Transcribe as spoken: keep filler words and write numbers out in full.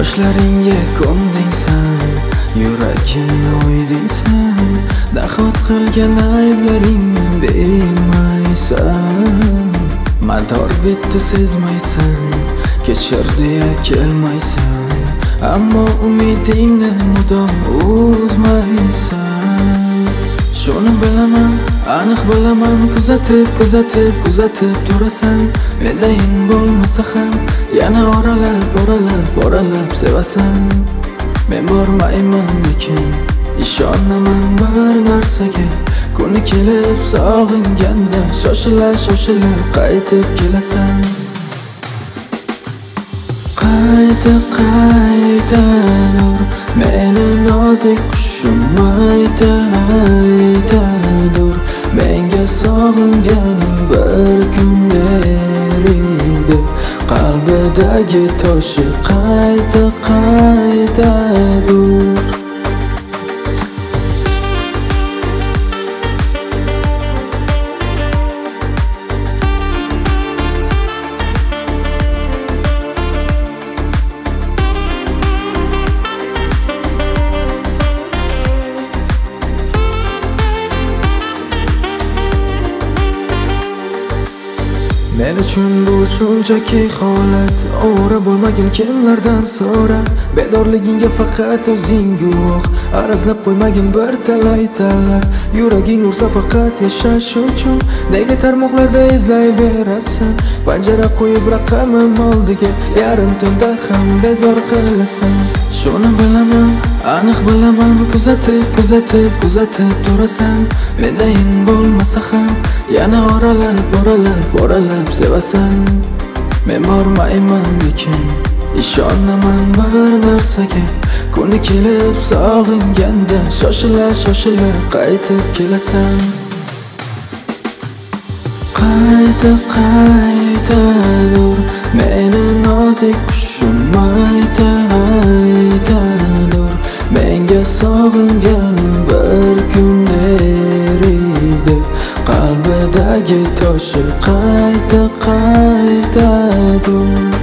Yoshlaringga ko'ndingsan, yuragimni o'ydingsan, nahot qilgan ayblaringni bilmaysan. Mador bitdi sezmaysan, kechir deya kelmaysan, ammo umidingni mudom uzmaysan. Shuni bilaman, aniq bilaman, kuzatib, kuzatib, kuzatib turasan. Mendayin bo'lmasa ham yana oralab, oralab, oralab sevasan. Men bormayman lekin ishonaman bir narsaga, kuni kelib sog'inganda shoshila shoshila qaytib kelasan. Qayta qayta dur meni nozik qushim, ayta ayta dur menga sog'inganim bir kun eriydi. Qalbidagi toshi qayta qayta dur. Men uchun bu shunchaki holat, o'ra bo'lmagin kimlardan so'ra. Bedorligingga faqat o'zing guvoh, arazlab qo'ymagin bir talay talab. Yuraging ursa faqat yashash uchun, nega tarmoqlarda izlayverasan? Panjara qo'yib raqamim oldiga, yarim tunda ham bezor qilasan. Shuni bilaman, aniq bilaman, kuzatib, kuzatib, kuzatib turasan. Mendayin bo'lmasa ham yana oralab, oralab, oralab sevasan. Men bormayman lekin ishonaman bir narsaga, kuni kelib sog'inganda shoshila shoshila qaytib kelasan. Qayta qayta dur meni nozik qushim, ayta ayta dur menga sog'inganim bir kun eriydi. Qalbidagi toshi qayta qayta dur.